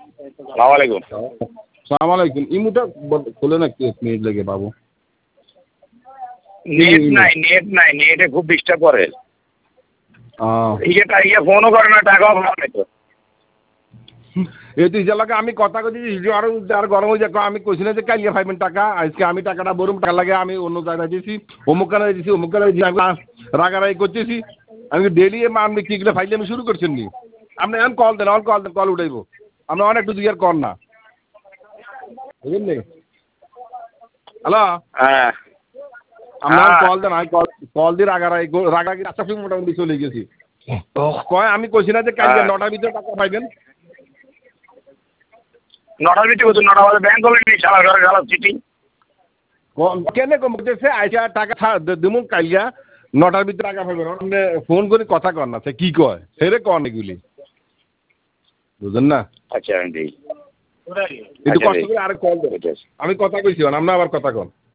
সালাম আলাইকুম। সালাম আলাইকুম। ইমুটা খোলে না, এক মিনিট লেগে বাবু। নেট নাই, নেটে খুব ডিস্টার্ব করে। ইয়ে ফোনও করে না, টাকাও ভালো নাই তো। এই তো ইজালাকে আমি কথা কইছি, আর গরম হয়ে যাক। আমি কইছি না যে কালিয়া পাইবেন টাকা, আজকে আমি টাকাটা বরুম, টাকা লাগে আমি অন্য জায়গায় দিয়েছি, অমুক কানে দিয়েছি, অমুক কানে দিয়েছি, আমি রাগারাগি করতেছি। আমি ডেলি মান বিক্রিগুলো ফাইলে আমি শুরু করছেন নি। আপনি এখন কল দেন, কল উঠাইব। আপনি অনেক একটু দিকে কর না, বুঝলেন নি? হ্যালো, হ্যাঁ, আপনার কল দেন, আমি কল দিয়ে রাগারাগি রাস্তা মোটামুটি চলে গেছি। কয় আমি কইছি না যে কালকে 9টার ভিতরে টাকা পাইবেন। 9টার ভিতরে বলছো, 9টা বাজে ব্যাংক হলে নেই, সারা ঘরে গেলাম চিঠি। কেনে কমতেছে আইসা টাকা দিমু কালিয়া 9টার ভিতরে টাকা পাইবেন। ফোন করে কথা কর না, সে কি কয় সেরে কন এগুলি, বুঝলেন না? আচ্ছা, একটু কষ্ট করে আরেক কল দেন। আমি কথা কইছি, আপনি আবার কথা কন।